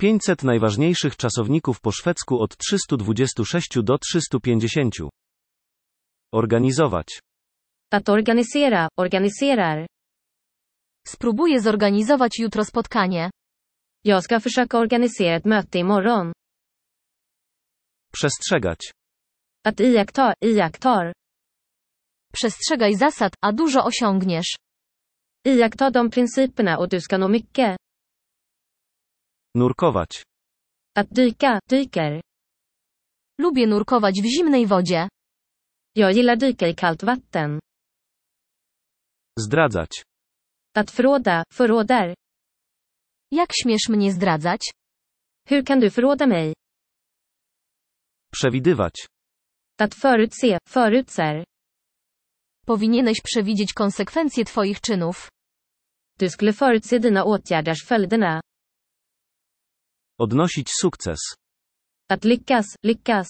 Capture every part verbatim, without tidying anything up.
pięćset najważniejszych czasowników po szwedzku od trzystu dwudziestu sześciu do trzystu pięćdziesięciu. Organizować. Att organisera, organiserar. Spróbuję zorganizować jutro spotkanie. Jag ska försöka organisera ett möte imorgon. Przestrzegać. Att iaktta, iakttar. Przestrzegaj zasad, a dużo osiągniesz. Iaktta de principerna och du ska nå mycket. Nurkować. Att dyka, dyker. Lubię nurkować w zimnej wodzie. Jag gillar dyka i kallt vatten. Zdradzać. Att förråda, förråder. Jak śmiesz mnie zdradzać? Hur kan du förråda mig? Przewidywać. Att förutse, förutser. Powinieneś przewidzieć konsekwencje twoich czynów. Du skulle förutse dina åtgärders följderna. Odnosić sukces. Att lyckas, lyckas.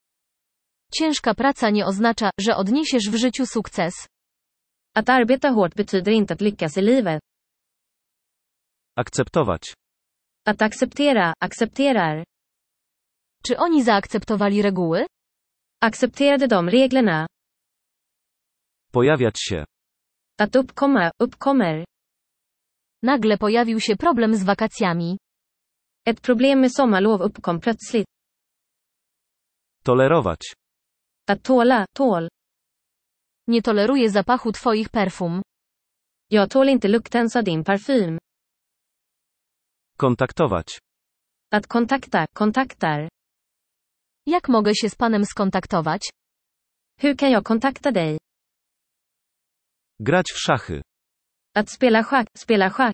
Ciężka praca nie oznacza, że odniesiesz w życiu sukces. Att arbeta hårt betyder inte att lyckas i livet. Akceptować. Att acceptera, accepterar. Czy oni zaakceptowali reguły? Accepterade de reglerna. Pojawiać się. Att uppkomma, uppkommer. Nagle pojawił się problem z wakacjami. Ett problem med sommarlov uppkom plötsligt. Tolerować. Att tåla, tål. Nie toleruję zapachu twoich perfum. Jag tål inte luktens av din parfym. Kontaktować. Att kontakta, kontaktar. Jak mogę się z panem skontaktować? Hur kan jag kontakta dig? Grać w szachy. Att spela schack, spela schack.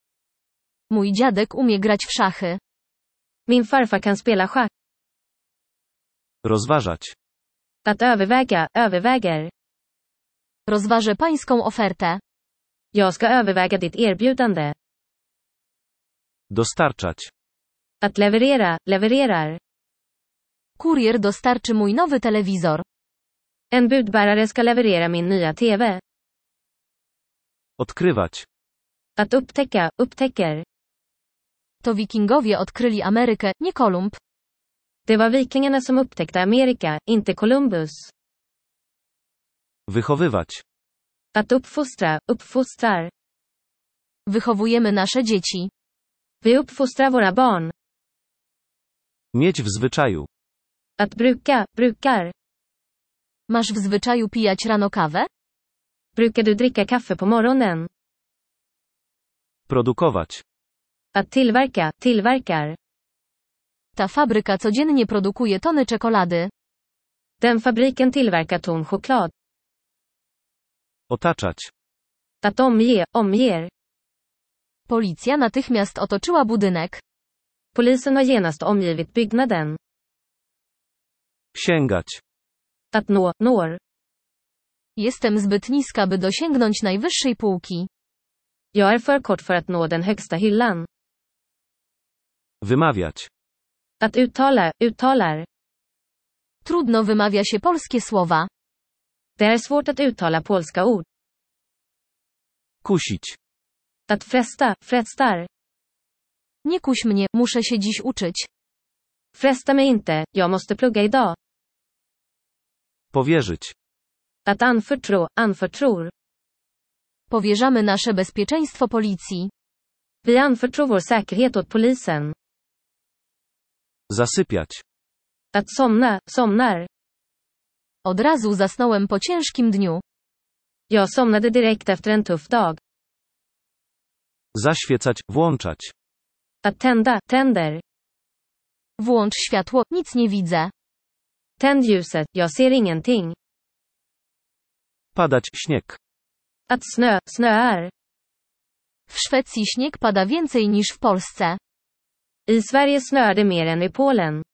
Mój dziadek umie grać w szachy. Min farfar kan spela schack. Rozważać. Att överväga, överväger. Rozważę pańską ofertę. Jag ska överväga ditt erbjudande. Dostarczać. Att leverera, levererar. Kurier dostarczy mój nowy telewizor. En budbärare ska leverera min nya T V. Odkrywać. Att upptäcka, upptäcker. To wikingowie odkryli Amerykę, nie Kolumb. Det var vikingarna som upptäckte Amerika, inte Columbus. Wychowywać. Att uppfostra, uppfostrar. Wychowujemy nasze dzieci. Vi uppfostrar våra barn. Mieć w zwyczaju. Att bruka, brukar. Masz w zwyczaju pijać rano kawę? Brukar du dricka kaffe på morgonen? Produkować. Att tillverka, tillverkar. Ta fabryka codziennie produkuje tony czekolady. Den fabriken tillverkar ton choklad. Otaczać. Att omge, omger. Policja natychmiast otoczyła budynek. Polisen har genast omgivit byggnaden. Sięgać. Att nå, når. Jestem zbyt niska, by dosięgnąć najwyższej półki. Jag är för kort för att nå den högsta hyllan. Wymawiać. Att uttala, uttalar. Trudno wymawia się polskie słowa. Det är svårt att uttala polska ord. Kusić. Att fresta, frestar. Nie kuś mnie, muszę się dziś uczyć. Fresta mig inte, jag måste plugga idag. Powierzyć. Att anförtro, anförtror. Powierzamy nasze bezpieczeństwo policji. Vi anförtror vår säkerhet åt polisen. Zasypiać. Att somna, somnar. Od razu zasnąłem po ciężkim dniu. Jag somnade direkt efter en tuff dag. Zaświecać, włączać. Att tända, tänder. Włącz światło, nic nie widzę. Tänd ljuset, jag ser ingenting. Padać, śnieg. Att snö, snöar. W Szwecji śnieg pada więcej niż w Polsce. I Sverige snöar det mer än i Polen.